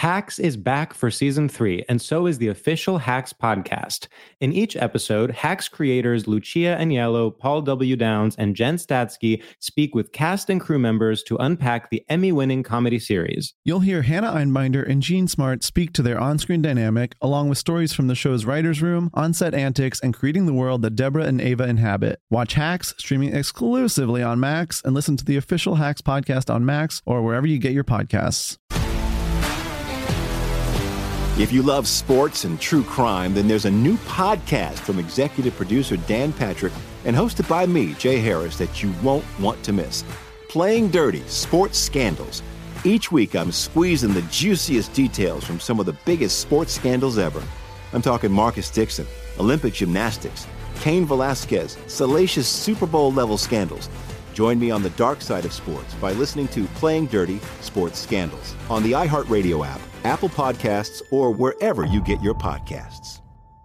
Hacks is back for season 3, and so is the official Hacks podcast. In each episode, Hacks creators Lucia Aniello, Paul W. Downs, and Jen Statsky speak with cast and crew members to unpack the Emmy-winning comedy series. You'll hear Hannah Einbinder and Gene Smart speak to their on-screen dynamic, along with stories from the show's writer's room, on-set antics, and creating the world that Deborah and Ava inhabit. Watch Hacks, streaming exclusively on Max, and listen to the official Hacks podcast on Max or wherever you get your podcasts. If you love sports and true crime, then there's a new podcast from executive producer Dan Patrick and hosted by me, Jay Harris, that you won't want to miss. Playing Dirty: Sports Scandals. Each week, I'm squeezing the juiciest details from some of the biggest sports scandals ever. I'm talking Marcus Dixon, Olympic gymnastics, Cain Velasquez, salacious Super Bowl-level scandals. Join me on the dark side of sports by listening to Playing Dirty: Sports Scandals on the iHeartRadio app, Apple Podcasts, or wherever you get your podcasts.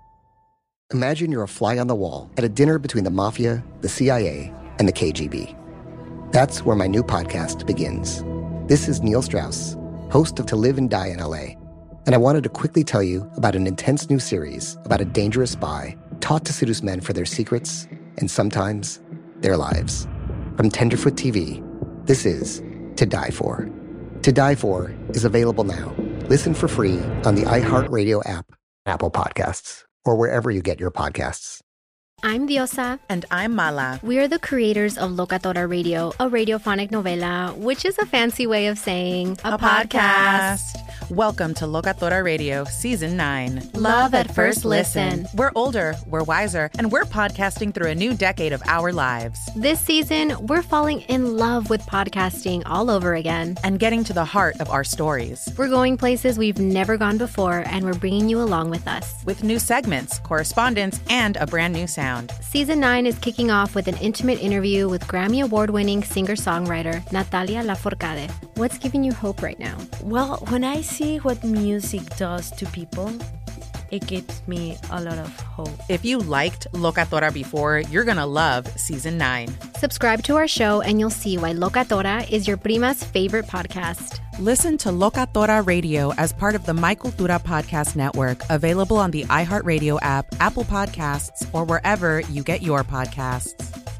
Imagine you're a fly on the wall at a dinner between the Mafia, the CIA, and the KGB. That's where my new podcast begins. This is Neil Strauss, host of To Live and Die in LA, and I wanted to quickly tell you about an intense new series about a dangerous spy taught to seduce men for their secrets and sometimes their lives. From Tenderfoot TV, this is To Die For. To Die For is available now. Listen for free on the iHeartRadio app, Apple Podcasts, or wherever you get your podcasts. I'm Diosa. And I'm Mala. We are the creators of Locatora Radio, a radiophonic novela, which is a fancy way of saying a podcast. Welcome to Locatora Radio, Season 9. Love at first listen. We're older, we're wiser, and we're podcasting through a new decade of our lives. This season, we're falling in love with podcasting all over again. And getting to the heart of our stories. We're going places we've never gone before, and we're bringing you along with us. With new segments, correspondence, and a brand new sound. Season 9 is kicking off with an intimate interview with Grammy Award-winning singer-songwriter Natalia Lafourcade. What's giving you hope right now? Well, when I see what music does to people, it gives me a lot of hope. If you liked Locatora before, you're going to love Season 9. Subscribe to our show and you'll see why Locatora is your prima's favorite podcast. Listen to Locatora Radio as part of the My Cultura Podcast Network, available on the iHeartRadio app, Apple Podcasts, or wherever you get your podcasts.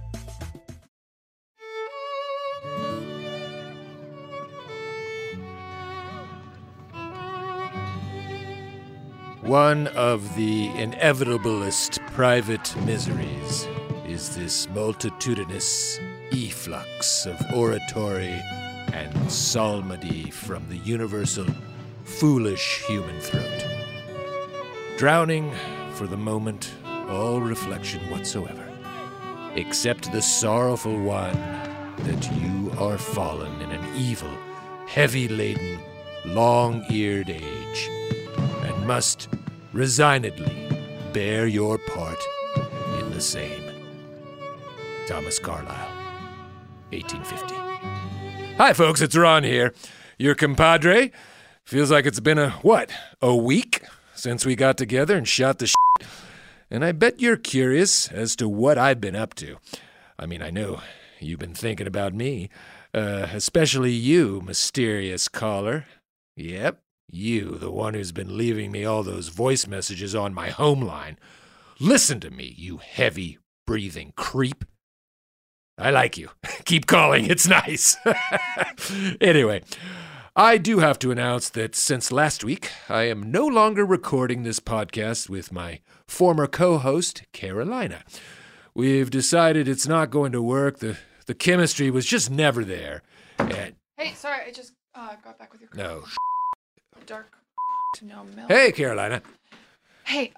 One of the inevitablest private miseries is this multitudinous efflux of oratory and psalmody from the universal foolish human throat, drowning for the moment all reflection whatsoever, except the sorrowful one that you are fallen in an evil, heavy-laden, long-eared age, and must resignedly bear your part in the same. Thomas Carlyle, 1850. Hi, folks, it's Ron here, your compadre. Feels like it's been a week since we got together and shot the shit. And I bet you're curious as to what I've been up to. I mean, I know you've been thinking about me, especially you, mysterious caller. Yep, you, the one who's been leaving me all those voice messages on my home line. Listen to me, you heavy-breathing creep. I like you. Keep calling, it's nice. Anyway, I do have to announce that since last week, I am no longer recording this podcast with my former co-host, Carolina. We've decided it's not going to work. The chemistry was just never there. And hey, sorry, I just got back with your no. Dark no milk. Hey, Carolina. Hey,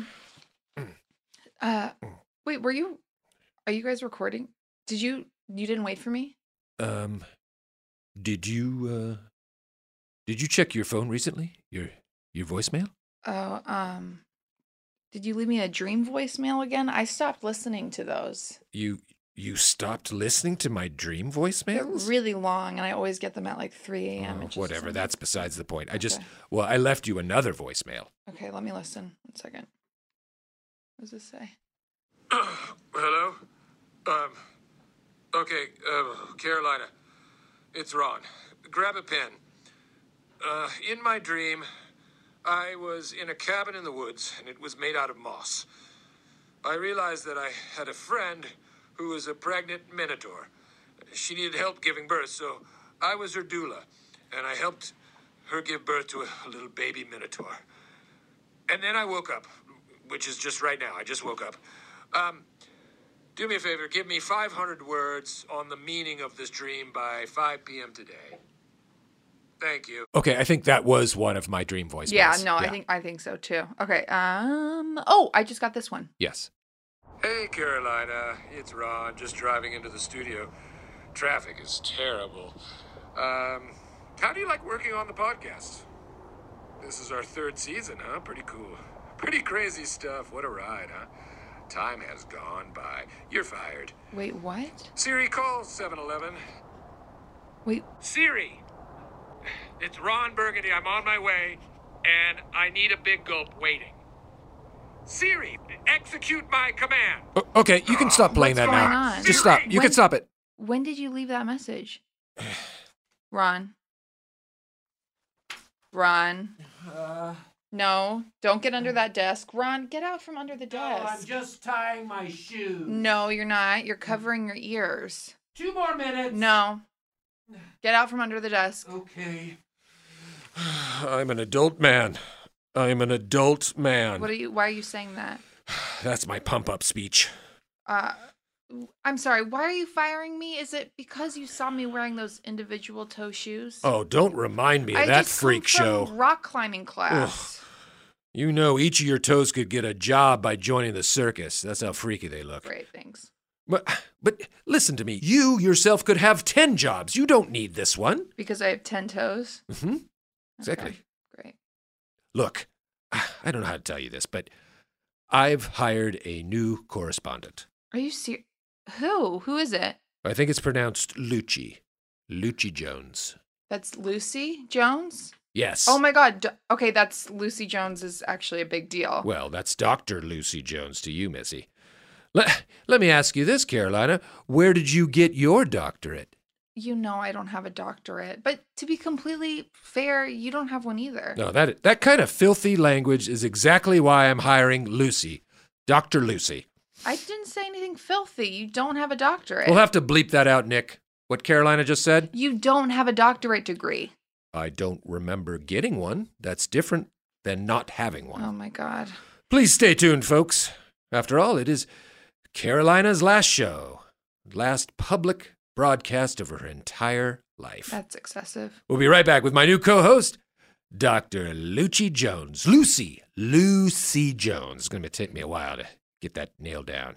wait, are you guys recording? You didn't wait for me? Did you check your phone recently? Your voicemail? Oh, did you leave me a dream voicemail again? I stopped listening to those. You stopped listening to my dream voicemails? They're really long, and I always get them at like 3 a.m. Whatever, that's besides the point. I left you another voicemail. Okay, let me listen. 1 second. What does this say? Hello? Okay, Carolina. It's Ron. Grab a pen. In my dream, I was in a cabin in the woods, and it was made out of moss. I realized that I had a friend who was a pregnant minotaur. She needed help giving birth, so I was her doula, and I helped her give birth to a little baby minotaur. And then I woke up, which is just right now. I just woke up. Do me a favor, give me 500 words on the meaning of this dream by 5 p.m. today. Thank you. Okay, I think that was one of my dream voicemails. Yeah, no, I think so too. Okay, oh, I just got this one. Yes. Hey, Carolina, it's Ron, just driving into the studio. Traffic is terrible. How do you like working on the podcast? This is our 3rd season, huh? Pretty cool. Pretty crazy stuff. What a ride, huh? Time has gone by. You're fired. Wait, what? Siri, call 7-Eleven. Wait. Siri, it's Ron Burgundy. I'm on my way, and I need a big gulp waiting. Siri, execute my command. Okay, you can stop playing that now. On? Just stop. You can stop it. When did you leave that message? Ron. No, don't get under that desk. Ron, get out from under the desk. No, I'm just tying my shoes. No, you're not. You're covering your ears. 2 more minutes. No. Get out from under the desk. Okay. I'm an adult man. Why are you saying that? That's my pump-up speech. I'm sorry, why are you firing me? Is it because you saw me wearing those individual toe shoes? Oh, don't remind me of that freak show. Rock climbing class. Ugh. You know, each of your toes could get a job by joining the circus. That's how freaky they look. Great, thanks. But listen to me. You yourself could have 10 jobs. You don't need this one. Because I have 10 toes? Mm-hmm. Exactly. Okay, great. Look, I don't know how to tell you this, but I've hired a new correspondent. Are you serious? Who? Who is it? I think it's pronounced Lucci. Lucci Jones. That's Lucy Jones? Yes. Oh my God. Okay, that's Lucy Jones is actually a big deal. Well, that's Dr. Lucy Jones to you, Missy. Let me ask you this, Carolina. Where did you get your doctorate? You know I don't have a doctorate. But to be completely fair, you don't have one either. No, that kind of filthy language is exactly why I'm hiring Lucy. Dr. Lucy. I didn't say anything filthy. You don't have a doctorate. We'll have to bleep that out, Nick. What Carolina just said? You don't have a doctorate degree. I don't remember getting one. That's different than not having one. Oh, my God. Please stay tuned, folks. After all, it is Carolina's last show, last public broadcast of her entire life. That's excessive. We'll be right back with my new co-host, Dr. Lucci Jones. Lucy Jones. It's going to take me a while to get that nailed down.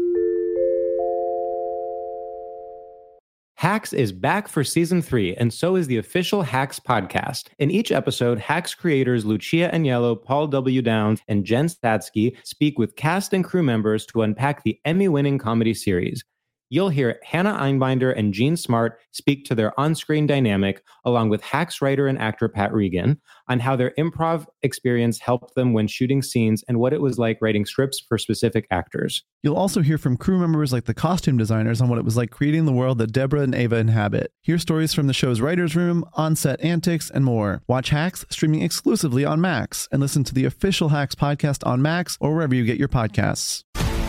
Hacks is back for season 3, and so is the official Hacks podcast. In each episode, Hacks creators Lucia Aniello, Paul W. Downs, and Jen Statsky speak with cast and crew members to unpack the Emmy-winning comedy series. You'll hear Hannah Einbinder and Jean Smart speak to their on-screen dynamic, along with Hacks writer and actor Pat Regan, on how their improv experience helped them when shooting scenes and what it was like writing scripts for specific actors. You'll also hear from crew members like the costume designers on what it was like creating the world that Deborah and Ava inhabit. Hear stories from the show's writer's room, on-set antics, and more. Watch Hacks streaming exclusively on Max, and listen to the official Hacks podcast on Max or wherever you get your podcasts.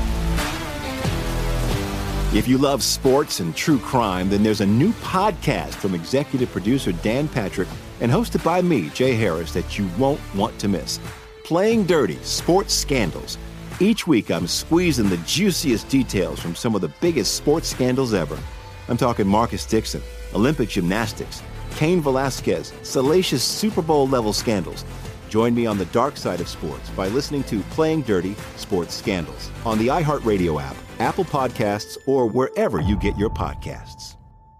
If you love sports and true crime, then there's a new podcast from executive producer Dan Patrick and hosted by me, Jay Harris, that you won't want to miss. Playing Dirty: Sports Scandals. Each week, I'm squeezing the juiciest details from some of the biggest sports scandals ever. I'm talking Marcus Dixon, Olympic gymnastics, Cain Velasquez, salacious Super Bowl-level scandals. Join me on the dark side of sports by listening to Playing Dirty: Sports Scandals on the iHeartRadio app, Apple Podcasts, or wherever you get your podcasts.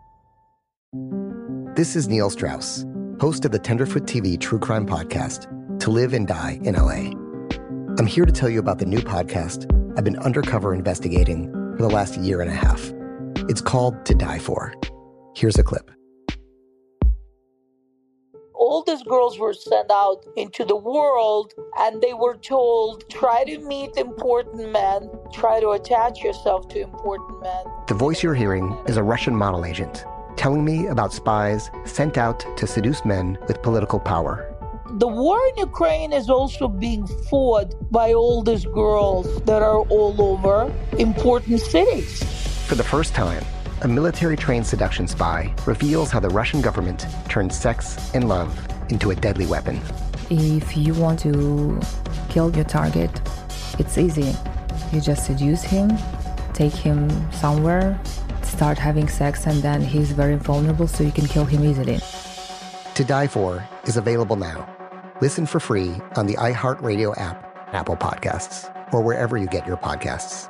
This is Neil Strauss, host of the Tenderfoot TV true crime podcast, To Live and Die in LA. I'm here to tell you about the new podcast I've been undercover investigating for the last year and a half. It's called To Die For. Here's a clip. All these girls were sent out into the world and they were told, try to meet important men, try to attach yourself to important men. The voice you're hearing is a Russian model agent telling me about spies sent out to seduce men with political power. The war in Ukraine is also being fought by all these girls that are all over important cities. For the first time, a military-trained seduction spy reveals how the Russian government turned sex and love into a deadly weapon. If you want to kill your target, it's easy. You just seduce him, take him somewhere, start having sex, and then he's very vulnerable, so you can kill him easily. To Die For is available now. Listen for free on the iHeartRadio app, Apple Podcasts, or wherever you get your podcasts.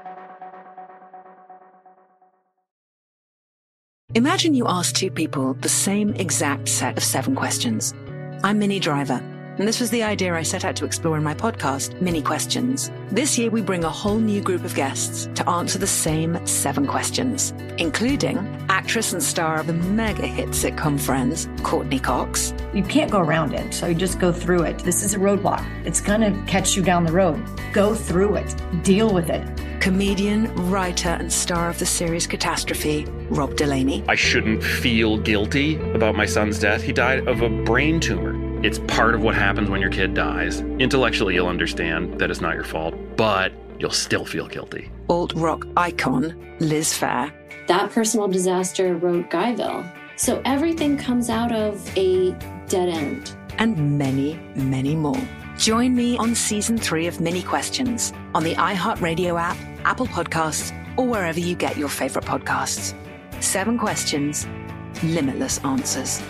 Imagine you ask two people the same exact set of 7 questions. I'm Minnie Driver, and this was the idea I set out to explore in my podcast, Mini Questions. This year, we bring a whole new group of guests to answer the same 7 questions, including actress and star of the mega-hit sitcom Friends, Courtney Cox. You can't go around it, so you just go through it. This is a roadblock. It's going to catch you down the road. Go through it. Deal with it. Comedian, writer, and star of the series Catastrophe, Rob Delaney. I shouldn't feel guilty about my son's death. He died of a brain tumor. It's part of what happens when your kid dies. Intellectually, you'll understand that it's not your fault, but you'll still feel guilty. Alt-rock icon, Liz Phair. That personal disaster wrote Guyville. So everything comes out of a dead end. And many, many more. Join me on Season 3 of Mini Questions on the iHeartRadio app, Apple Podcasts, or wherever you get your favorite podcasts. 7 questions, limitless answers.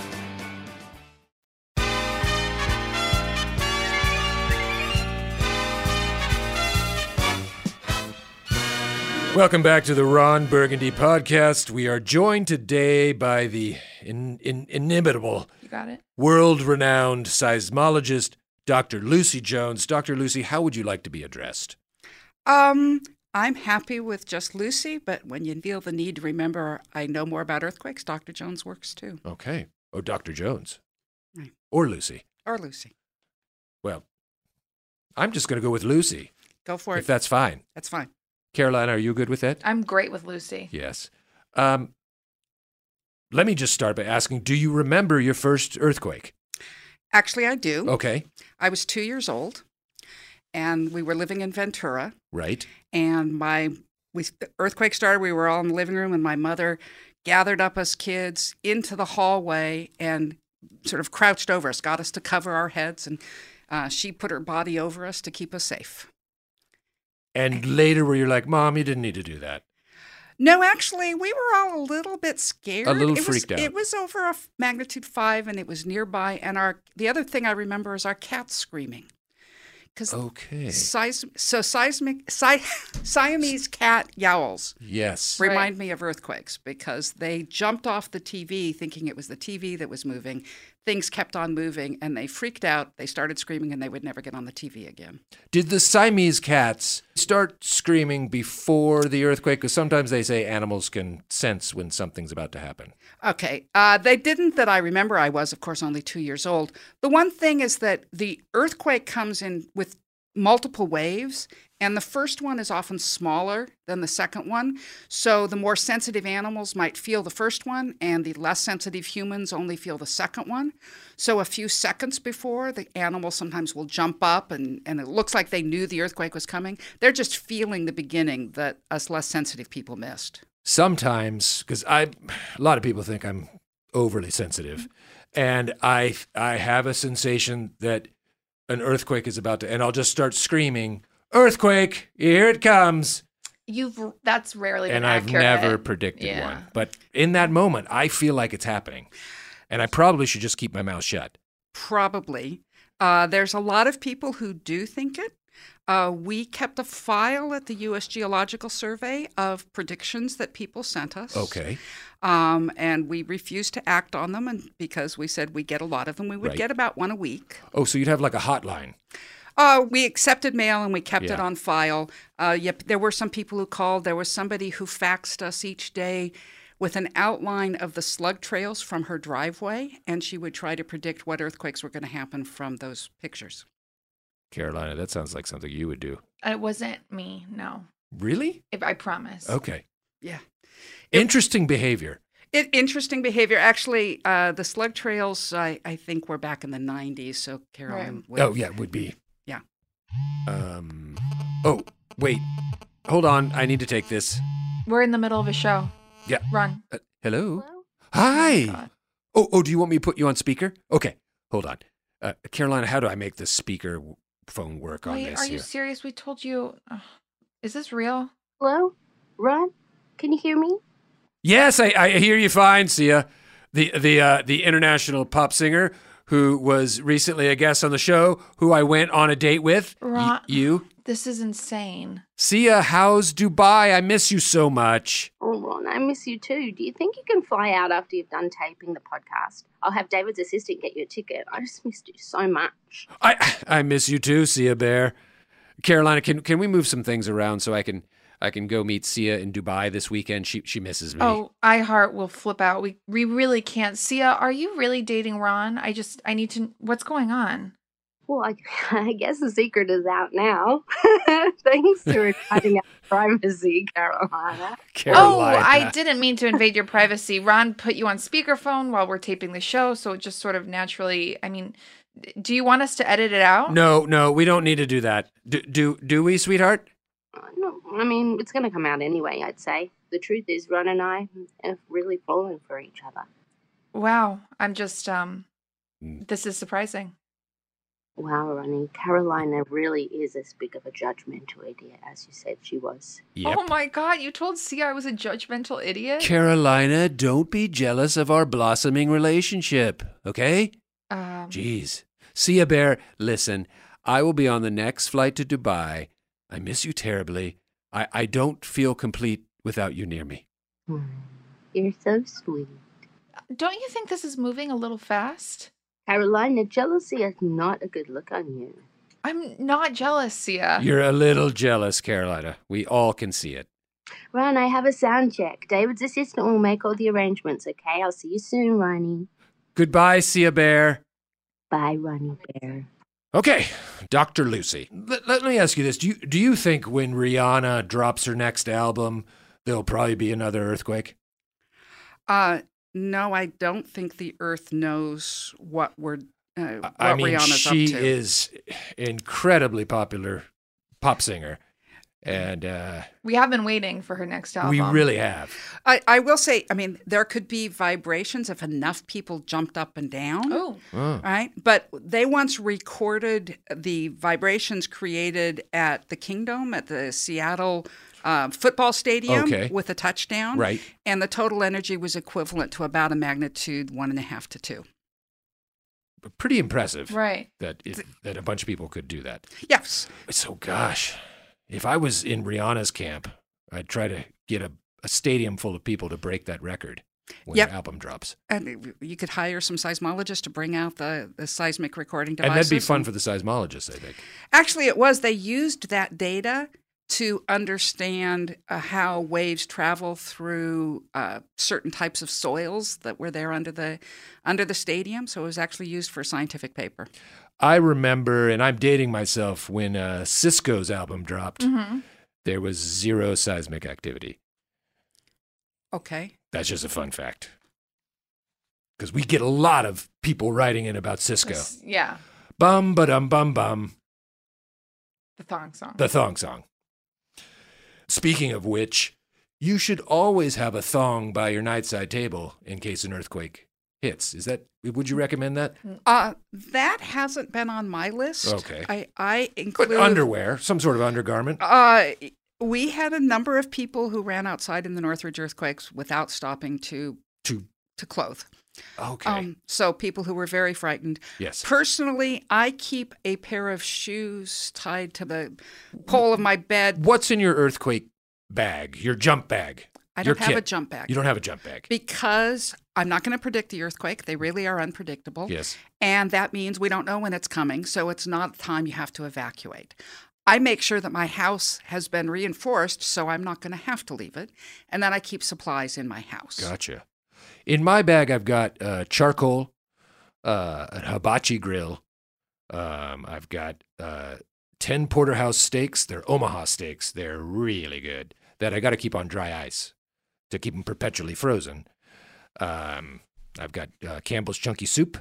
Welcome back to the Ron Burgundy podcast. We are joined today by the inimitable, You got it. world-renowned seismologist, Dr. Lucy Jones. Dr. Lucy, how would you like to be addressed? I'm happy with just Lucy, but when you feel the need to remember I know more about earthquakes, Dr. Jones works too. Okay. Oh, Dr. Jones. Right. Or Lucy. Or Lucy. Well, I'm just going to go with Lucy. Go for it. If that's fine. That's fine. Carolina, are you good with that? I'm great with Lucy. Yes. Let me just start by asking, do you remember your first earthquake? Actually, I do. Okay. I was 2 years old, and we were living in Ventura. Right. And the earthquake started, we were all in the living room, and my mother gathered up us kids into the hallway and sort of crouched over us, got us to cover our heads, and she put her body over us to keep us safe. And later where you're like, Mom, you didn't need to do that. No, actually, we were all a little bit scared. A little freaked out. It was over a magnitude 5, and it was nearby. And the other thing I remember is our cats screaming. Okay. Siamese cat yowls. Yes. Remind me of earthquakes because they jumped off the TV thinking it was the TV that was moving. Things kept on moving, and they freaked out. They started screaming, and they would never get on the TV again. Did the Siamese cats start screaming before the earthquake? Because sometimes they say animals can sense when something's about to happen. Okay. They didn't that I remember. I was, of course, only 2 years old. The one thing is that the earthquake comes in with multiple waves, and the first one is often smaller than the second one. So the more sensitive animals might feel the first one, and the less sensitive humans only feel the second one. So a few seconds before, the animals sometimes will jump up, and it looks like they knew the earthquake was coming. They're just feeling the beginning that us less sensitive people missed. Sometimes, because a lot of people think I'm overly sensitive, and I have a sensation that an earthquake is about to, and I'll just start screaming, "Earthquake! Here it comes!" That's rarely been and I've accurate. never predicted one. But in that moment, I feel like it's happening, and I probably should just keep my mouth shut. Probably. There's a lot of people who do think it. We kept a file at the U.S. Geological Survey of predictions that people sent us. Okay. And we refused to act on them because we said we get a lot of them. We would get about one a week. Oh, so you'd have like a hotline. We accepted mail and we kept it on file. There were some people who called. There was somebody who faxed us each day with an outline of the slug trails from her driveway, and she would try to predict what earthquakes were going to happen from those pictures. Carolina, that sounds like something you would do. It wasn't me, no. Really? I promise. Okay. Yeah. Interesting behavior. Interesting behavior. Actually, the slug trails, I think, were back in the 90s. So Caroline. Would be. Yeah. Oh, wait. Hold on. I need to take this. We're in the middle of a show. Yeah. Run. Hello? Hi. Oh, do you want me to put you on speaker? Okay. Hold on. Carolina, how do I make the speaker phone work on Wait, this are here? you serious? We told you. Is this real? Hello? Ron? Can you hear me? Yes, I hear you fine, Sia. The international pop singer who was recently a guest on the show, who I went on a date with. Ron, you? This is insane. Sia, how's Dubai? I miss you so much. Oh, Ron, I miss you too. Do you think you can fly out after you've done taping the podcast? I'll have David's assistant get you a ticket. I just missed you so much. I miss you too, Sia Bear. Carolina, can we move some things around so I can go meet Sia in Dubai this weekend? She misses me. Oh, iHeart will flip out. We really can't. Sia, are you really dating Ron? I need to. What's going on? Well, I guess the secret is out now. Thanks for cutting out privacy, Carolina. Oh, I didn't mean to invade your privacy. Ron put you on speakerphone while we're taping the show, so it just sort of naturally. I mean, do you want us to edit it out? No, we don't need to do that. Do we, sweetheart? No, I mean, it's going to come out anyway, I'd say. The truth is, Ron and I have really fallen for each other. Wow, I'm just, this is surprising. Wow, Ronnie, Carolina really is as big of a judgmental idiot as you said she was. Yep. Oh my God, you told Sia I was a judgmental idiot? Carolina, don't be jealous of our blossoming relationship, okay? Jeez. Sia Bear, listen, I will be on the next flight to Dubai. I miss you terribly. I don't feel complete without you near me. You're so sweet. Don't you think this is moving a little fast? Carolina, jealousy is not a good look on you. I'm not jealous, Sia. You're a little jealous, Carolina. We all can see it. Ron, I have a sound check. David's assistant will make all the arrangements, okay? I'll see you soon, Ronnie. Goodbye, Sia Bear. Bye, Ronnie Bear. Okay, Dr. Lucy, let me ask you this. Do you think when Rihanna drops her next album, there'll probably be another earthquake? No, I don't think the Earth knows what Rihanna's she up to. is incredibly popular pop singer, and we have been waiting for her next album. We really have. I will say, I mean, there could be vibrations if enough people jumped up and down. Oh. Right? But they once recorded the vibrations created at the Kingdom, at the Seattle football stadium with a touchdown. Right. And the total energy was equivalent to about a magnitude 1.5 to 2. Pretty impressive. Right. That a bunch of people could do that. Yes. So, gosh, if I was in Rihanna's camp, I'd try to get a stadium full of people to break that record when her album drops. And you could hire some seismologists to bring out the seismic recording devices. And that'd be fun for the seismologists, I think. Actually, it was. They used that data to understand how waves travel through certain types of soils that were there under the stadium. So it was actually used for a scientific paper. I remember, and I'm dating myself, when Cisco's album dropped, there was 0 seismic activity. Okay. That's just a fun fact. Because we get a lot of people writing in about Cisco. Yeah. Bum, ba-dum, bum, bum. The thong song. The thong song. Speaking of which, you should always have a thong by your nightside table in case an earthquake hits. Would you recommend that? That hasn't been on my list. Okay. I include... But underwear, some sort of undergarment? We had a number of people who ran outside in the Northridge earthquakes without stopping to clothe. Okay. So people who were very frightened. Yes. Personally, I keep a pair of shoes tied to the pole of my bed. What's in your earthquake bag, your jump bag? I don't have a jump bag. You don't have a jump bag? Because I'm not going to predict the earthquake. They really are unpredictable. Yes. And that means we don't know when it's coming, so it's not the time you have to evacuate. I make sure that my house has been reinforced, so I'm not going to have to leave it. And then I keep supplies in my house. Gotcha. In my bag, I've got charcoal, a hibachi grill. I've got 10 porterhouse steaks. They're Omaha steaks. They're really good. That I got to keep on dry ice to keep them perpetually frozen. I've got Campbell's Chunky Soup.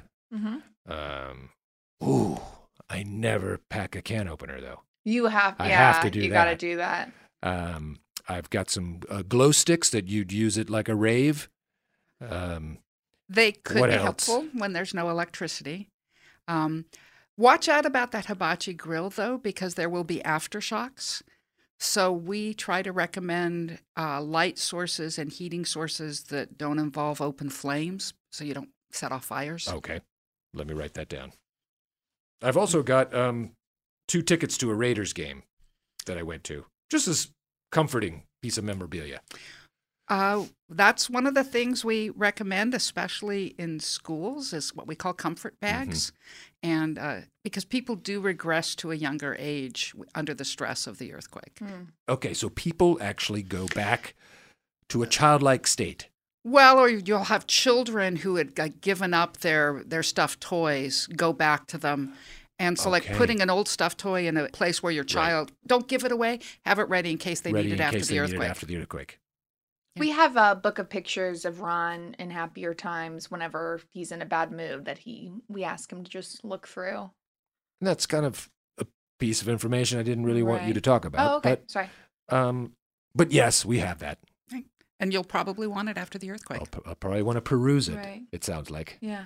Mm-hmm. I never pack a can opener, though. You have, I have to do you that. got to do that. I've got some glow sticks that you'd use it like a rave. They could What be else? helpful when there's no electricity. Watch out about that hibachi grill, though, because there will be aftershocks. So we try to recommend light sources and heating sources that don't involve open flames, so you don't set off fires. Okay, let me write that down. I've also got 2 tickets to a Raiders game that I went to, just as comforting piece of memorabilia. That's one of the things we recommend, especially in schools, is what we call comfort bags. And because people do regress to a younger age under the stress of the earthquake. Okay, so people actually go back to a childlike state. Well, or you'll have children who had given up their stuffed toys, go back to them. And so like putting an old stuffed toy in a place where your child, don't give it away, have it ready in case they need it after the earthquake. We have a book of pictures of Ron in happier times whenever he's in a bad mood that we ask him to just look through. And that's kind of a piece of information I didn't really want you to talk about. Oh, okay. But, Sorry. But yes, we have that. And you'll probably want it after the earthquake. I'll probably want to peruse it, Right. it sounds like. Yeah.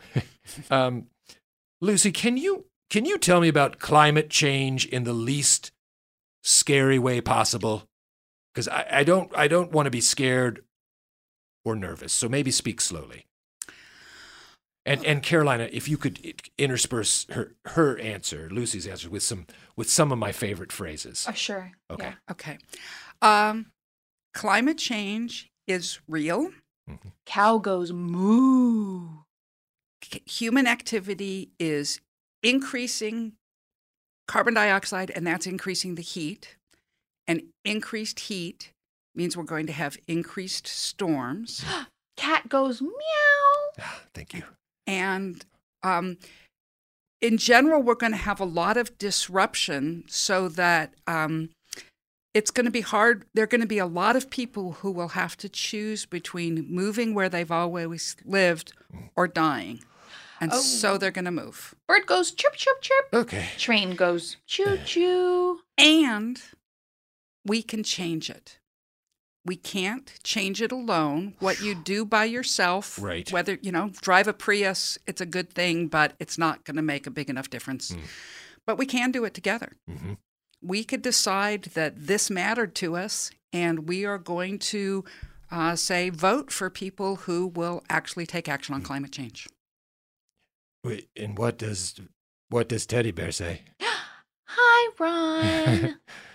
Lucy, can you tell me about climate change in the least scary way possible? Because I don't want to be scared or nervous, so maybe speak slowly. And Carolina, if you could intersperse her answer, Lucy's answer, with some of my favorite phrases. Oh, sure. Okay. Yeah. Okay. Climate change is real. Cow goes moo. Human activity is increasing carbon dioxide, and that's increasing the heat. And increased heat means we're going to have increased storms. Cat goes meow. Thank you. And in general, we're going to have a lot of disruption so that it's going to be hard. There are going to be a lot of people who will have to choose between moving where they've always lived or dying. And so they're going to move. Bird goes chirp, chirp, chirp. Okay. Train goes choo, choo. And we can change it. We can't change it alone. What you do by yourself, right. Whether, drive a Prius, it's a good thing, but it's not going to make a big enough difference. But we can do it together. Mm-hmm. We could decide that this mattered to us, and we are going to vote for people who will actually take action on climate change. Wait, and what does Teddy Bear say? Hi, Ron.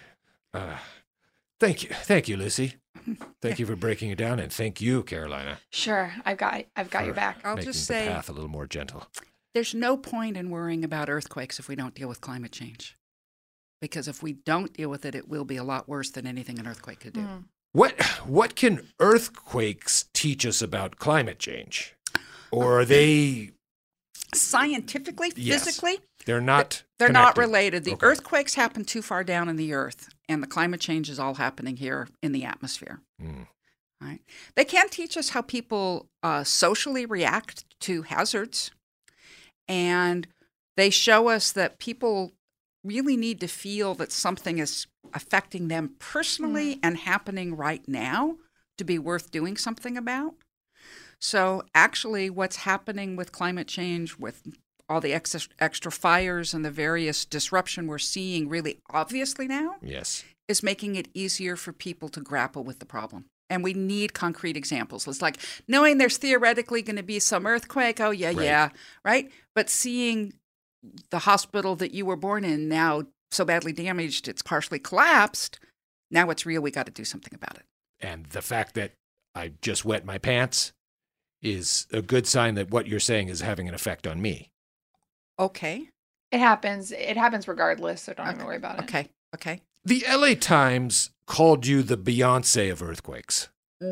Thank you, Lucy. Thank you for breaking it down, and thank you, Carolina. Sure, I've got your back. I'll making just the say path a little more gentle. There's no point in worrying about earthquakes if we don't deal with climate change. Because if we don't deal with it, it will be a lot worse than anything an earthquake could do. What can earthquakes teach us about climate change? Or are they scientifically, physically? They're not They're connected. not related. The earthquakes happen too far down in the earth, and the climate change is all happening here in the atmosphere. Right? They can teach us how people socially react to hazards, and they show us that people really need to feel that something is affecting them personally and happening right now to be worth doing something about. So actually what's happening with climate change, with all the extra fires and the various disruption we're seeing really obviously now, is making it easier for people to grapple with the problem. And we need concrete examples. It's like knowing there's theoretically going to be some earthquake. Oh, yeah, right? But seeing the hospital that you were born in now so badly damaged it's partially collapsed, now it's real. We got to do something about it. And the fact that I just wet my pants is a good sign that what you're saying is having an effect on me. Okay. It happens. It happens regardless, so don't even worry about it. Okay. The LA Times called you the Beyonce of earthquakes.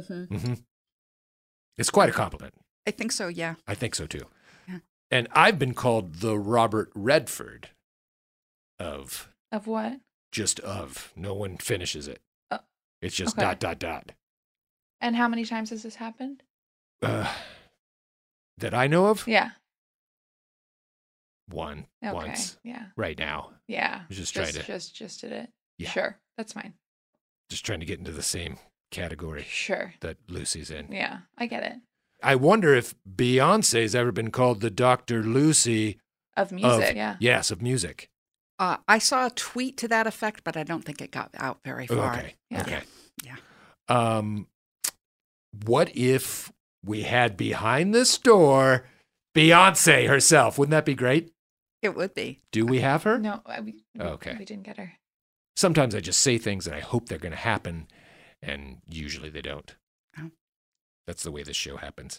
It's quite a compliment. I think so, yeah. I think so, too. Yeah. And I've been called the Robert Redford of... Of what? Just of. No one finishes it. It's just ... And how many times has this happened? That I know of? Yeah. One. Okay. Once. Yeah. Right now. Yeah. Just did it. Yeah. Sure. That's fine. Just trying to get into the same category. Sure. That Lucy's in. Yeah. I get it. I wonder if Beyonce's ever been called the Dr. Lucy Of music. Yeah. Yes, of music. I saw a tweet to that effect, but I don't think it got out very far. Okay. Yeah. Okay. Yeah. What if we had behind the store Beyonce herself? Wouldn't that be great? It would be. Do we have her? No. Okay. We didn't get her. Sometimes I just say things and I hope they're going to happen, and usually they don't. Oh. That's the way this show happens.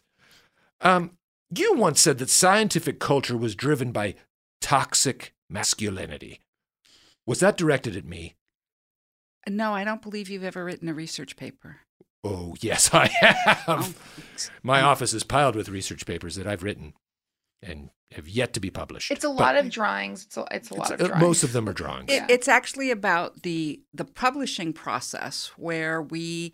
You once said that scientific culture was driven by toxic masculinity. Was that directed at me? No, I don't believe you've ever written a research paper. Oh, yes, I have. Oh. My office is piled with research papers that I've written and have yet to be published. It's a lot of drawings. It's a lot of drawings. Most of them are drawings. It's actually about the publishing process where we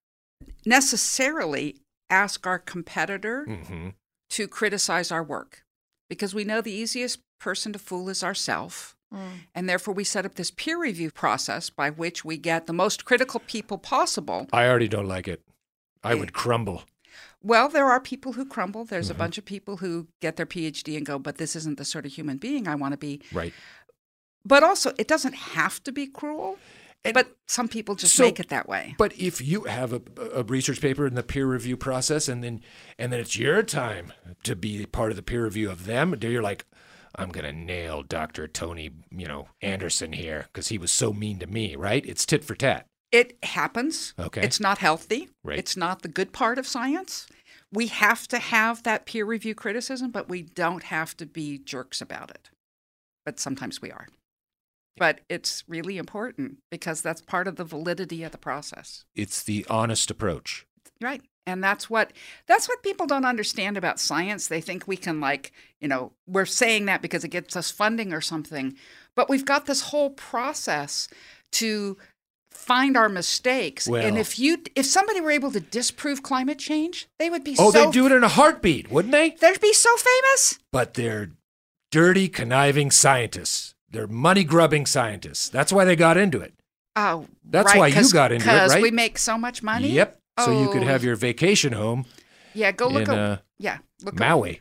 necessarily ask our competitor to criticize our work because we know the easiest person to fool is ourselves. And therefore, we set up this peer review process by which we get the most critical people possible. I already don't like it. I would crumble. Well, there are people who crumble. There's a bunch of people who get their PhD and go, but this isn't the sort of human being I want to be. Right. But also, it doesn't have to be cruel. But some people just make it that way. But if you have a research paper in the peer review process, and then it's your time to be part of the peer review of them, you're like, I'm going to nail Dr. Tony, Anderson here because he was so mean to me, right? It's tit for tat. It happens. Okay. It's not healthy. Right. It's not the good part of science. We have to have that peer review criticism, but we don't have to be jerks about it. But sometimes we are. But it's really important because that's part of the validity of the process. It's the honest approach. Right. And that's what people don't understand about science. They think we can we're saying that because it gets us funding or something. But we've got this whole process to find our mistakes. Well, and if somebody were able to disprove climate change, they would be they'd do it in a heartbeat, wouldn't they? They'd be so famous. But they're dirty, conniving scientists. They're money-grubbing scientists. That's why they got into it. Oh, that's why you got into it, right? Because we make so much money? Yep. So you could have your vacation home. Yeah, go look at look Maui.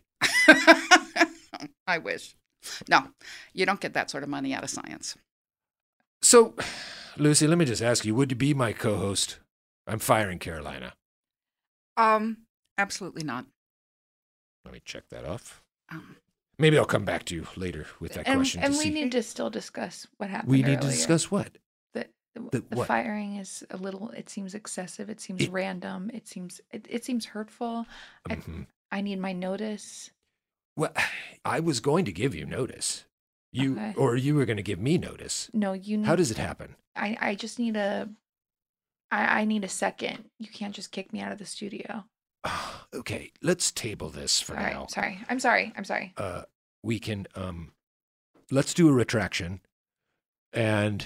I wish. No, you don't get that sort of money out of science. So, Lucy, let me just ask you, would you be my co-host? I'm firing Carolina. Absolutely not. Let me check that off. Maybe I'll come back to you later with that question. And we need to still discuss what happened We need earlier. to discuss what? The firing is a little. It seems excessive. It seems random. It seems hurtful. I need my notice. Well, I was going to give you notice. Or you were going to give me notice. No, you need. How does it happen? I just need a. I need a second. You can't just kick me out of the studio. Okay, let's table this for now. Sorry. I'm sorry. We can. Let's do a retraction, and.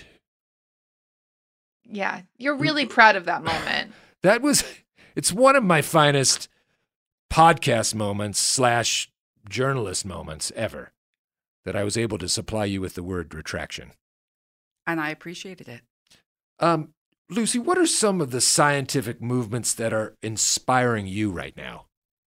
Yeah, you're really proud of that moment. It's one of my finest podcast moments / journalist moments ever, that I was able to supply you with the word retraction. And I appreciated it. Lucy, what are some of the scientific movements that are inspiring you right now?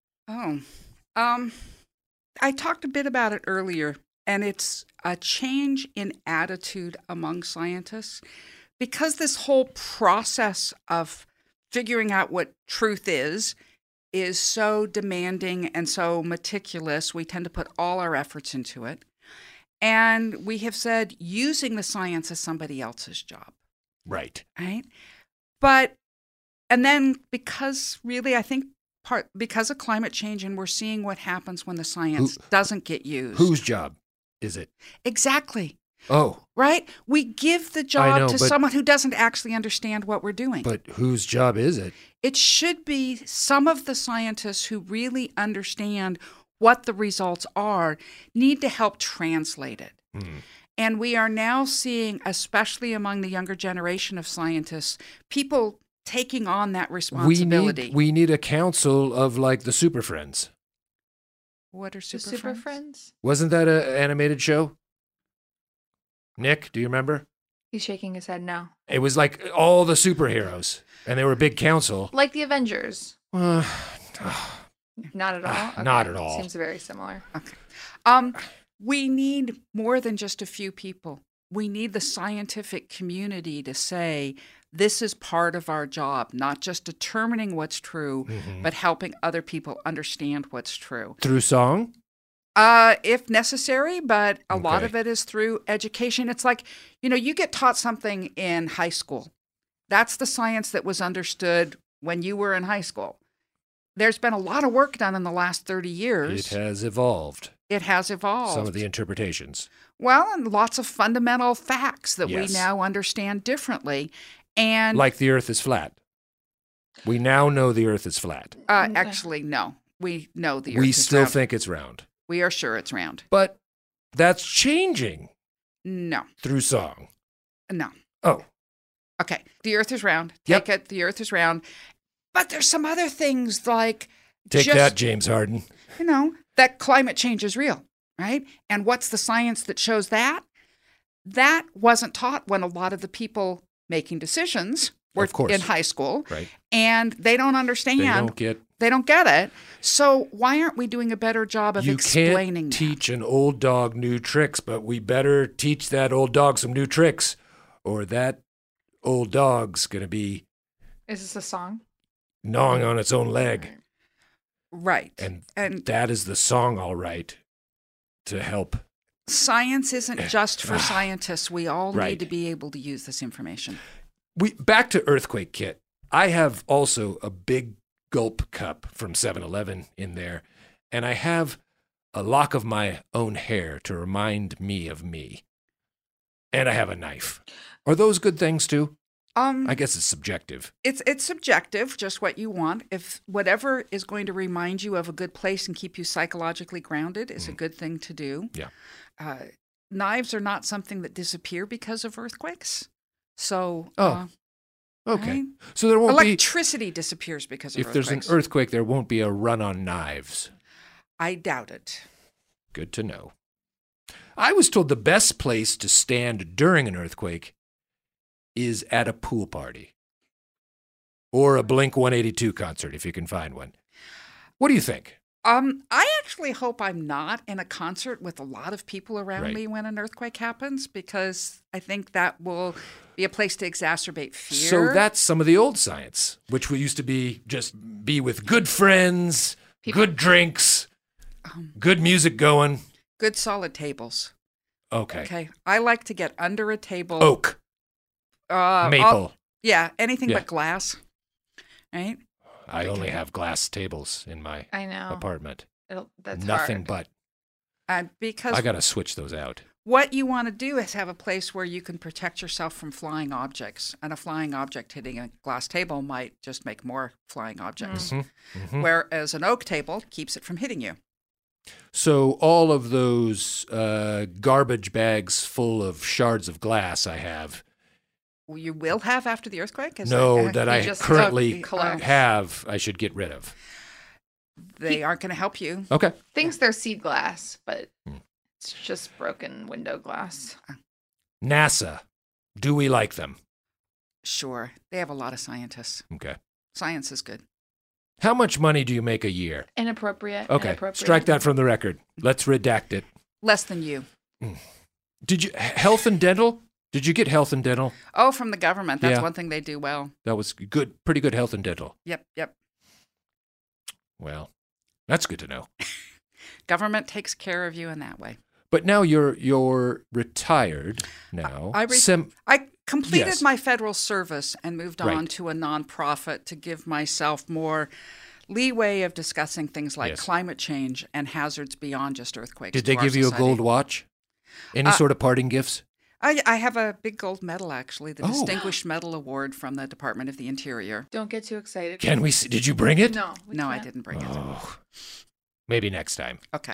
I talked a bit about it earlier, and it's a change in attitude among scientists. Because this whole process of figuring out what truth is so demanding and so meticulous, we tend to put all our efforts into it. And we have said using the science is somebody else's job. Right. Right? And then because really, I think because of climate change, and we're seeing what happens when the science doesn't get used. Whose job is it? Exactly. Oh. Right? We give the job to someone who doesn't actually understand what we're doing. But whose job is it? It should be some of the scientists who really understand what the results are need to help translate it. And we are now seeing, especially among the younger generation of scientists, people taking on that responsibility. We need a council of like the Super Friends. What are The Super, Super Friends? Friends? Wasn't that an animated show? Nick, do you remember? He's shaking his head no. It was like all the superheroes, and they were a big council. Like the Avengers. Uh, Not at all? Not at all. Seems very similar. Okay. We need more than just a few people. We need the scientific community to say, this is part of our job, not just determining what's true, but helping other people understand what's true. Through song? If necessary, but a lot of it is through education. It's like, you get taught something in high school. That's the science that was understood when you were in high school. There's been a lot of work done in the last 30 years. It has evolved. It has evolved. Some of the interpretations. Well, and lots of fundamental facts that Yes. we now understand differently. And Like the Earth is flat. We now know the Earth is flat. Actually, no. We know the Earth We is still round. think it's round. We are sure it's round. But that's changing No. through song. No. Oh. Okay. The Earth is round. Yep. Take it. The Earth is round. But there's some other things like Take just, that, James Harden. that climate change is real, right? And what's the science that shows that? That wasn't taught when a lot of the people making decisions were Of course. in high school. Right. And they don't understand. They don't get it. So why aren't we doing a better job of You explaining can't that? teach an old dog new tricks, but we better teach that old dog some new tricks, or that old dog's going to be Is this a song? gnawing on its own leg. Right. And that is the song, all right, to help. Science isn't just for scientists. We all Right. need to be able to use this information. Back to Earthquake Kit. I have also a big gulp cup from 7-Eleven in there, and I have a lock of my own hair to remind me of me. And I have a knife. Are those good things too? I guess it's subjective. It's subjective, just what you want. If whatever is going to remind you of a good place and keep you psychologically grounded is a good thing to do. Yeah. Knives are not something that disappear because of earthquakes. So, Okay. right? So there won't electricity disappears because of if there's earthquakes. an earthquake, there won't be a run on knives. I doubt it. Good to know. I was told the best place to stand during an earthquake is at a pool party or a Blink-182 concert, if you can find one. What do you think? I actually hope I'm not in a concert with a lot of people around Right. me when an earthquake happens, because I think that will be a place to exacerbate fear. So that's some of the old science, which used to be just be with good friends, good drinks, good music going. Good solid tables. Okay. Okay. I like to get under a table. Oak. Maple. Anything Yeah. but glass. Right? I only have glass tables in my I know. apartment. That's Nothing hard. but. Because I got to switch those out. what you want to do is have a place where you can protect yourself from flying objects. And a flying object hitting a glass table might just make more flying objects. Mhm. Whereas an oak table keeps it from hitting you. So all of those garbage bags full of shards of glass I have, You will have after the earthquake? that I currently collect. have, I should get rid of. They aren't going to help you. Okay. Thinks they're seed glass, but it's just broken window glass. NASA, do we like them? Sure. They have a lot of scientists. Okay. Science is good. How much money do you make a year? Inappropriate. Okay, Inappropriate. strike that from the record. Let's redact it. Less than you. Did you health and dental? Did you get health and dental? Oh, from the government. That's Yeah. one thing they do well. That was good, pretty good health and dental. Yep. Well, that's good to know. Government takes care of you in that way. But now you're retired now. I completed Yes. my federal service and moved on Right. to a nonprofit to give myself more leeway of discussing things like Yes. climate change and hazards beyond just earthquakes. Did to they our give you a society. gold watch? Any sort of parting gifts? I have a big gold medal, actually, the Oh. Distinguished Medal Award from the Department of the Interior. Don't get too excited. Can we see? Did you bring it? No. No, I didn't bring it. Oh, maybe next time. Okay.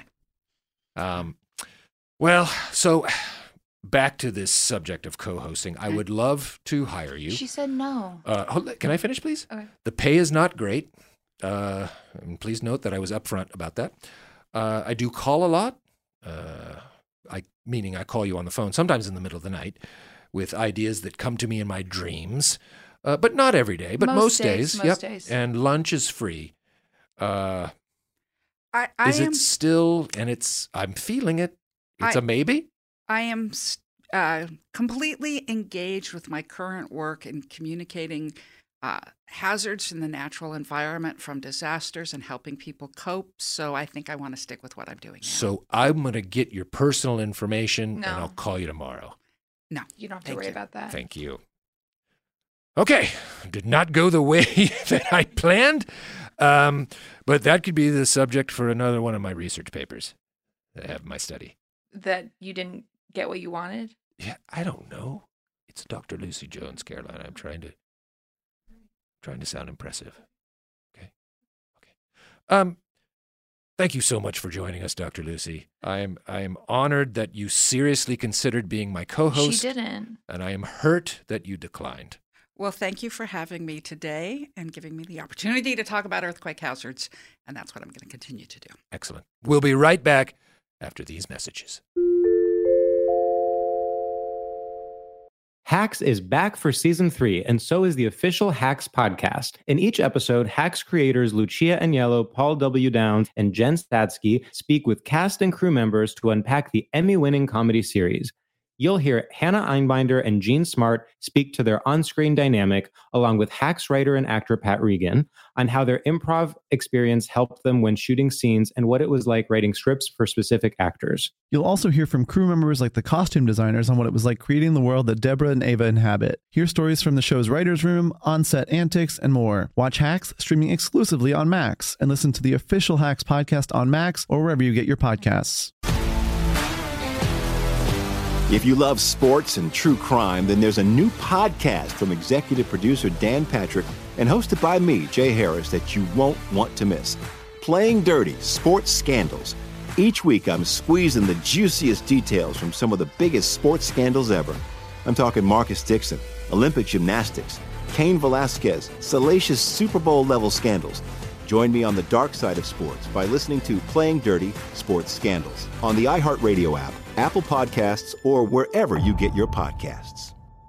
Well, so back to this subject of co-hosting. I would love to hire you. She said no. Can I finish, please? Okay. The pay is not great. And please note that I was upfront about that. I do call a lot, meaning I call you on the phone, sometimes in the middle of the night, with ideas that come to me in my dreams, but not every day, but most days. Most days. And lunch is free. Is am it still, and I'm feeling it, it's a maybe? I am completely engaged with my current work in communicating hazards in the natural environment from disasters and helping people cope. So I think I want to stick with what I'm doing now. So I'm going to get your personal information No. and I'll call you tomorrow. No. You don't have to worry about that. Thank you. Okay. Did not go the way that I planned, but that could be the subject for another one of my research papers that I have in my study. That you didn't get what you wanted? Yeah, I don't know. It's Dr. Lucy Jones, Caroline. I'm trying to sound impressive. Okay. Thank you so much for joining us, Dr. Lucy. I am honored that you seriously considered being my co-host. She didn't. And I am hurt that you declined. Well, thank you for having me today and giving me the opportunity to talk about earthquake hazards. And that's what I'm going to continue to do. Excellent. We'll be right back after these messages. Hacks is back for season 3, and so is the official Hacks podcast. In each episode, Hacks creators Lucia Aniello, Paul W. Downs, and Jen Statsky speak with cast and crew members to unpack the Emmy-winning comedy series. You'll hear Hannah Einbinder and Jean Smart speak to their on-screen dynamic, along with Hacks writer and actor Pat Regan, on how their improv experience helped them when shooting scenes and what it was like writing scripts for specific actors. You'll also hear from crew members like the costume designers on what it was like creating the world that Deborah and Ava inhabit. Hear stories from the show's writer's room, on-set antics, and more. Watch Hacks streaming exclusively on Max, and listen to the official Hacks podcast on Max or wherever you get your podcasts. If you love sports and true crime, then there's a new podcast from executive producer Dan Patrick and hosted by me, Jay Harris, that you won't want to miss. Playing Dirty: Sports Scandals. Each week, I'm squeezing the juiciest details from some of the biggest sports scandals ever. I'm talking Marcus Dixon, Olympic gymnastics, Cain Velasquez, salacious Super Bowl-level scandals. Join me on the dark side of sports by listening to Playing Dirty: Sports Scandals on the iHeartRadio app, Apple Podcasts, or wherever you get your podcasts.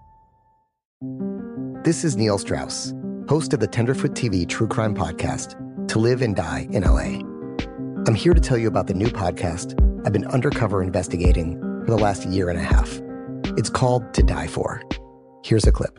This is Neil Strauss, host of the Tenderfoot TV true crime podcast, To Live and Die in LA. I'm here to tell you about the new podcast I've been undercover investigating for the last year and a half. It's called To Die For. Here's a clip.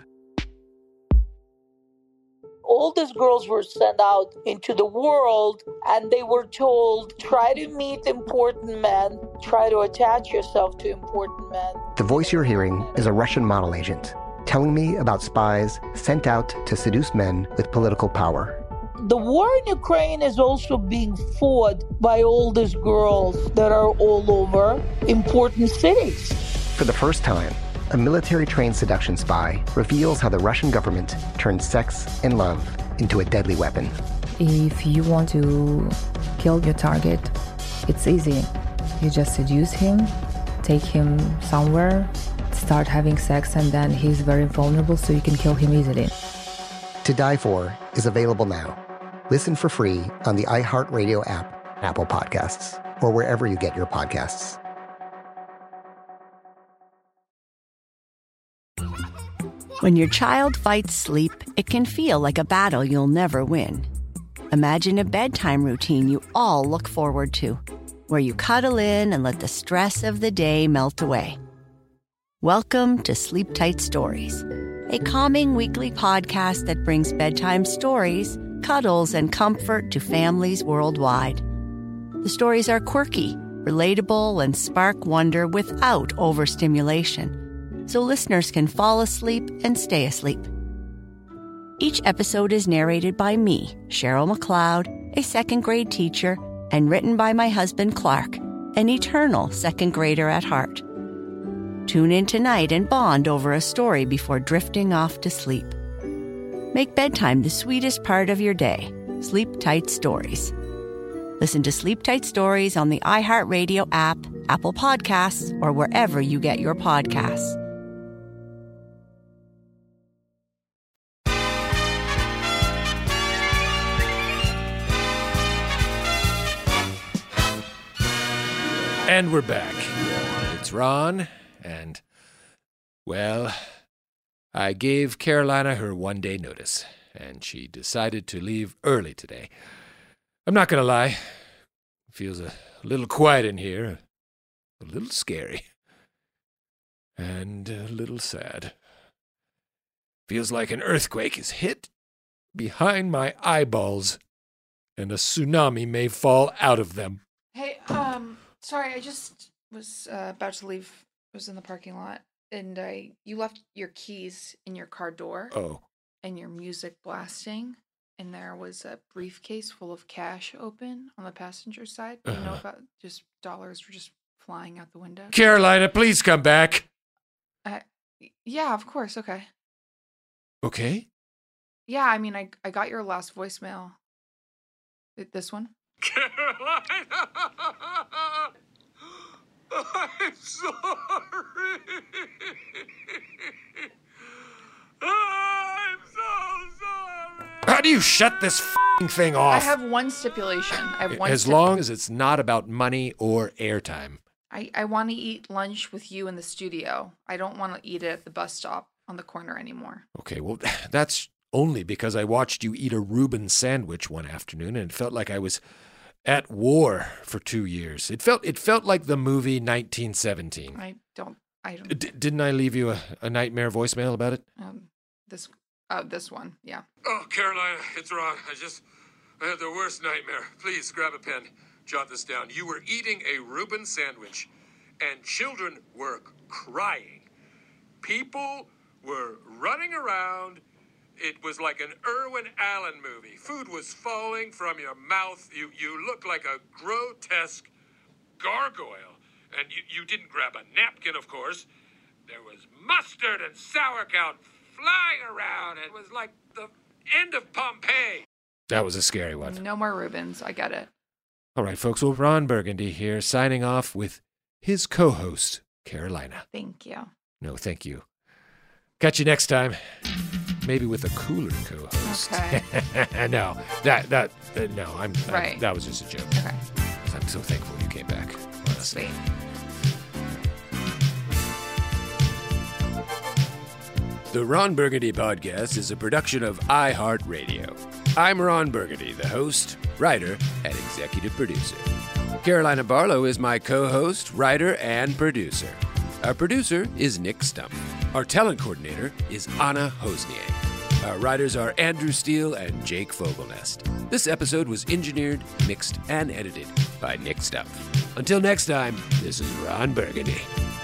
All these girls were sent out into the world and they were told, try to meet important men, try to attach yourself to important men. The voice you're hearing is a Russian model agent telling me about spies sent out to seduce men with political power. The war in Ukraine is also being fought by all these girls that are all over important cities. For the first time, a military-trained seduction spy reveals how the Russian government turned sex and love into a deadly weapon. If you want to kill your target, it's easy. You just seduce him, take him somewhere, start having sex, and then he's very vulnerable, so you can kill him easily. To Die For is available now. Listen for free on the iHeartRadio app, Apple Podcasts, or wherever you get your podcasts. When your child fights sleep, it can feel like a battle you'll never win. Imagine a bedtime routine you all look forward to, where you cuddle in and let the stress of the day melt away. Welcome to Sleep Tight Stories, a calming weekly podcast that brings bedtime stories, cuddles, and comfort to families worldwide. The stories are quirky, relatable, and spark wonder without overstimulation, so listeners can fall asleep and stay asleep. Each episode is narrated by me, Cheryl McLeod, a second-grade teacher, and written by my husband, Clark, an eternal second grader at heart. Tune in tonight and bond over a story before drifting off to sleep. Make bedtime the sweetest part of your day. Sleep Tight Stories. Listen to Sleep Tight Stories on the iHeartRadio app, Apple Podcasts, or wherever you get your podcasts. And we're back. It's Ron, and, well, I gave Carolina her one-day notice, and she decided to leave early today. I'm not going to lie. It feels a little quiet in here, a little scary, and a little sad. Feels like an earthquake is hit behind my eyeballs, and a tsunami may fall out of them. Hey, sorry, I just was about to leave. I was in the parking lot, and you left your keys in your car door. Oh. And your music blasting, and there was a briefcase full of cash open on the passenger side. You know about just dollars were just flying out the window. Carolina, please come back. Yeah, of course. Okay. Okay. Yeah, I mean, I got your last voicemail. This one? Carolina! I'm sorry! I'm so sorry! How do you shut this f***ing thing off? I have one stipulation. As long as it's not about money or airtime. I want to eat lunch with you in the studio. I don't want to eat it at the bus stop on the corner anymore. Okay, well, that's only because I watched you eat a Reuben sandwich one afternoon and it felt like I was at war for 2 years. It felt like the movie 1917. I don't. Didn't I leave you a nightmare voicemail about it? This one, yeah. Oh, Carolina, it's Ron. I had the worst nightmare. Please grab a pen. Jot this down. You were eating a Reuben sandwich, and children were crying. People were running around. It was like an Irwin Allen movie. Food was falling from your mouth. You looked like a grotesque gargoyle. And you didn't grab a napkin, of course. There was mustard and sauerkraut flying around. It was like the end of Pompeii. That was a scary one. No more Reubens. I get it. All right, folks. Well, Ron Burgundy here, signing off with his co-host, Carolina. Thank you. No, thank you. Catch you next time. Maybe with a cooler co-host. Okay. No, right. That was just a joke. Okay. I'm so thankful you came back. Honestly. Sweet. The Ron Burgundy Podcast is a production of iHeartRadio. I'm Ron Burgundy, the host, writer, and executive producer. Carolina Barlow is my co-host, writer, and producer. Our producer is Nick Stump. Our talent coordinator is Anna Hosnier. Our writers are Andrew Steele and Jake Fogelnest. This episode was engineered, mixed, and edited by Nick Stump. Until next time, this is Ron Burgundy.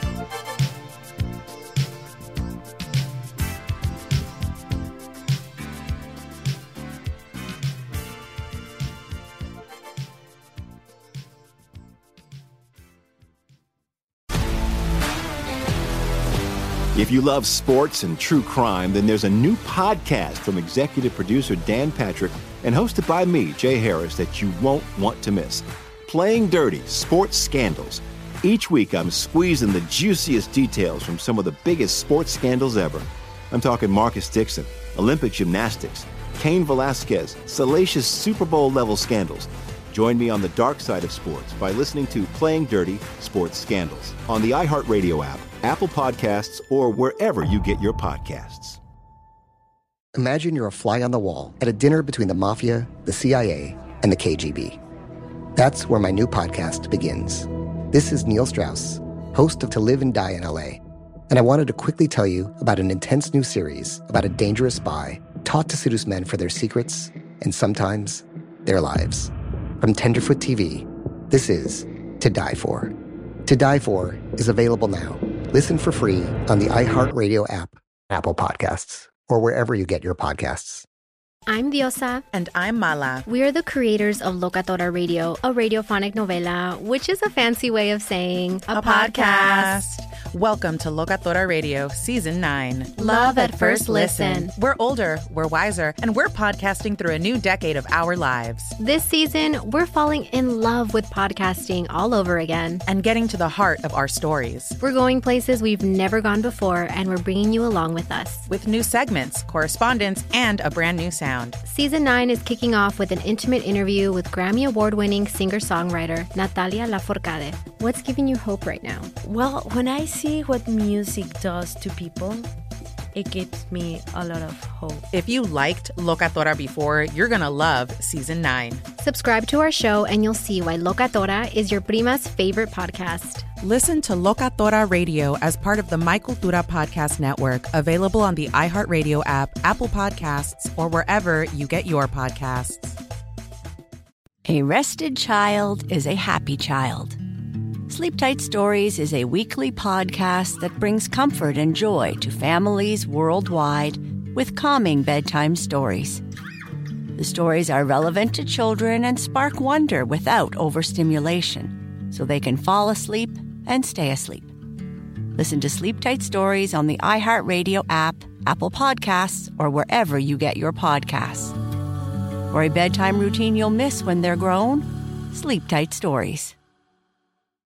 If you love sports and true crime, then there's a new podcast from executive producer Dan Patrick and hosted by me, Jay Harris, that you won't want to miss. Playing Dirty: Sports Scandals. Each week, I'm squeezing the juiciest details from some of the biggest sports scandals ever. I'm talking Marcus Dixon, Olympic gymnastics, Cain Velasquez, salacious Super Bowl-level scandals. Join me on the dark side of sports by listening to Playing Dirty: Sports Scandals on the iHeartRadio app, Apple Podcasts, or wherever you get your podcasts. Imagine you're a fly on the wall at a dinner between the mafia, the CIA, and the KGB. That's where my new podcast begins. This is Neil Strauss, host of To Live and Die in LA, and I wanted to quickly tell you about an intense new series about a dangerous spy taught to seduce men for their secrets and sometimes their lives. From Tenderfoot TV, this is To Die For. To Die For is available now. Listen for free on the iHeartRadio app, Apple Podcasts, or wherever you get your podcasts. I'm Diosa. And I'm Mala. We are the creators of Locatora Radio, a radiophonic novela, which is a fancy way of saying a podcast. Welcome to Locatora Radio, Season 9. Love at first listen. We're older, we're wiser, and we're podcasting through a new decade of our lives. This season, we're falling in love with podcasting all over again. And getting to the heart of our stories. We're going places we've never gone before, and we're bringing you along with us. With new segments, correspondence, and a brand new sound. sound. Season 9 is kicking off with an intimate interview with Grammy Award-winning singer-songwriter Natalia Lafourcade. What's giving you hope right now? Well, when I see what music does to people, it gives me a lot of hope. If you liked Locatora before, you're going to love Season 9. Subscribe to our show and you'll see why Locatora is your prima's favorite podcast. Listen to Locatora Radio as part of the My Cultura Podcast Network, available on the iHeartRadio app, Apple Podcasts, or wherever you get your podcasts. A rested child is a happy child. Sleep Tight Stories is a weekly podcast that brings comfort and joy to families worldwide with calming bedtime stories. The stories are relevant to children and spark wonder without overstimulation, so they can fall asleep and stay asleep. Listen to Sleep Tight Stories on the iHeartRadio app, Apple Podcasts, or wherever you get your podcasts. For a bedtime routine you'll miss when they're grown, Sleep Tight Stories.